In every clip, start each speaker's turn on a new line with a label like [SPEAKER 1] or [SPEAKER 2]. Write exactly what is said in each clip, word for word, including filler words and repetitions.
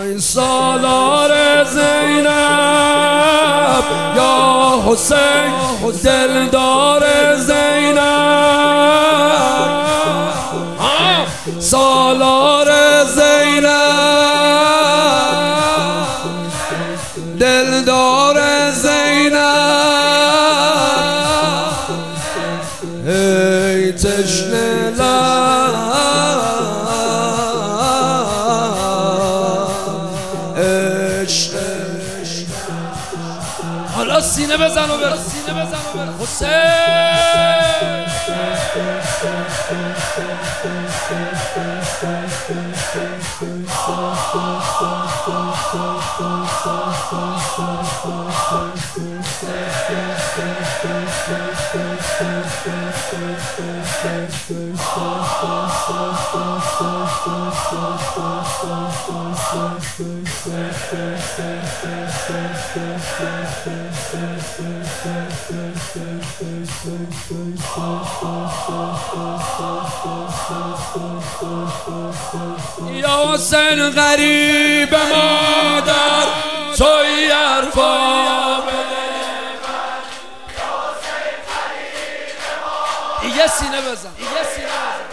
[SPEAKER 1] وای سالار زینب یا حسین دلدار زینب، سالار زینب دلدار زینب، ای تشنه لب عشق. حالا سینه بزن و برو، سینه بزن و برو حسین. یا حسین غریب مادر توی حرفا دیگه سینه بزن، دیگه سینه بزن.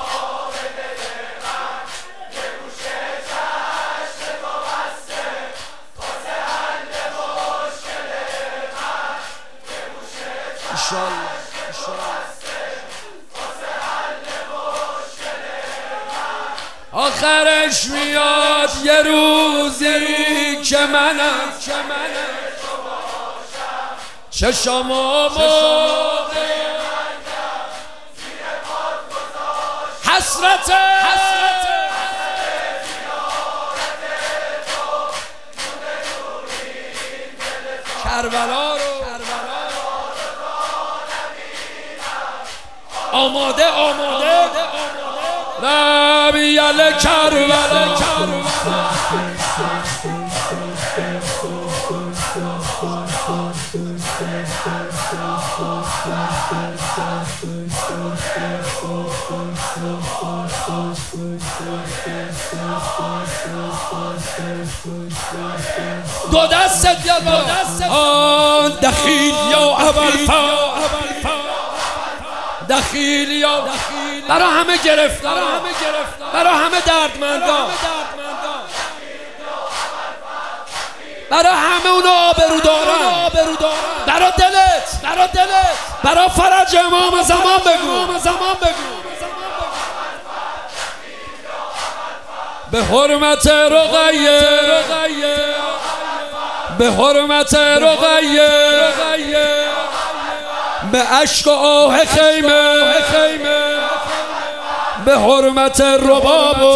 [SPEAKER 1] ایشالله آخرش میاد یه روزی که منم چشمو حسرت کربلا رو آماده آماده نبیل کربلا. دو دستت یا دو دستت آن دخیل یا ابوالفضل، دخیل یا برا همه گرفتار، برا همه دردمندان، برا همه اونا آبرو دارن، برا دلت، برا دلت، برا فرج امام زمان بگو، زمان بگو به حرمت رقیه، به حرمت رقیه، به عشق و آه خیمه، به حرمت رباب،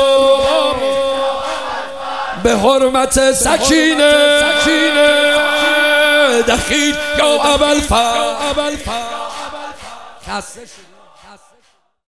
[SPEAKER 1] به حرمت سکینه، دخیل یا ابوالفضل.